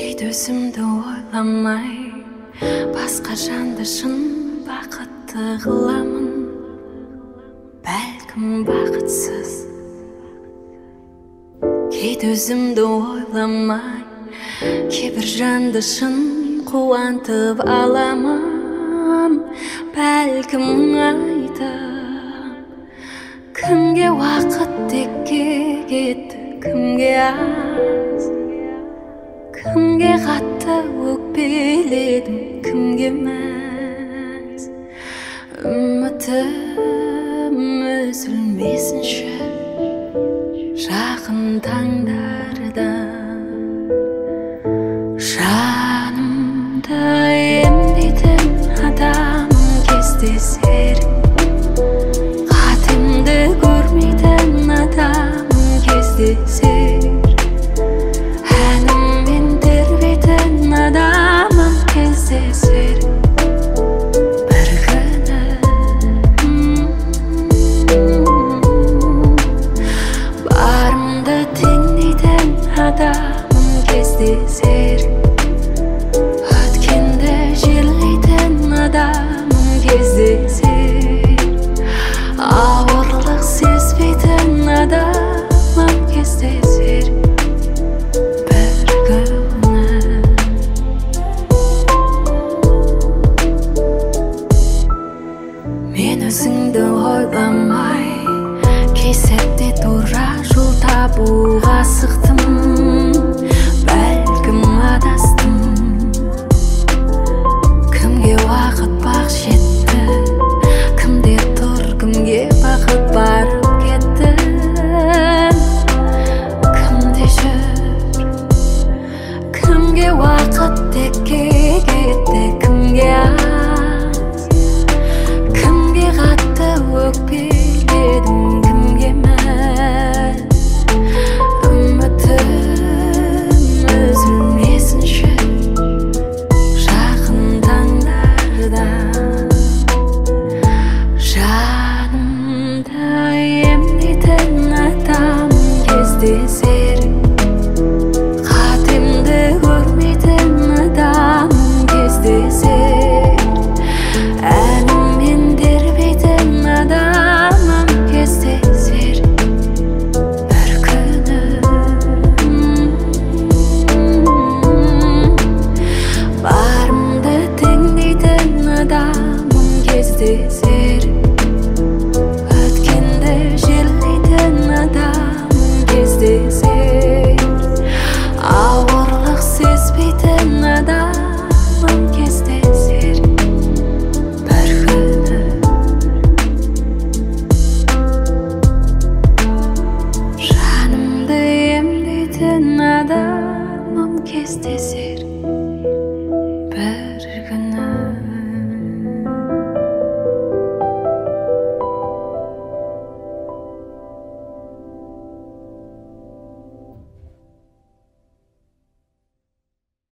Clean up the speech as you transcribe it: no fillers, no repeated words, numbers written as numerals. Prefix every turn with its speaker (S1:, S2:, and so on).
S1: Өзімді ойламай басқа жанды шын бақытты қыламын. Бәлкім бақытсыз. Кейде өзімді ойламай кейбір жанды шын қуантып аламын. Бәлкім айтып кімге уақыт текке кетті, кімге аз, кімге қатты өкпеледім, кімге мәз. Үмітім үзілмесінші жақын таңдарда. Жанымды емдейтін адамым кездесер, қатемді көрмейтін адамым кездесер, әніммен тербейтін адамым кездесер бір күні. Барымды теңдейтін адамым кездесер, өткенді жерлейтін адамым кездесер, ауырлық сезбейтін адамым кездесер бір күні. Мен өзіңді ойламай кей сәтте тура жол табуға асықтым. Бәлкім адастым, кімге уақыт бақ жетті, кімде тұр, кімге бақыт барып кетті, кімде жүр, кімге уақыт текке кетті, кімге аз, кімге қатты өкпеледім, кімге мәз. Үмітім үзілмесінші жақын таңдарда. Жанымды емдейтін адамым кездесер, қатемді көрмейтін адамым кездесер, әніммен тербейтін адамым кездесер бір күні. Барымды теңдейтін адамым кездесер, өткенді жерлейтін адамым кездесер, ауырлық сезбейтін адамым кездесер бір күні. Жанымды емдейтін адамым кездесер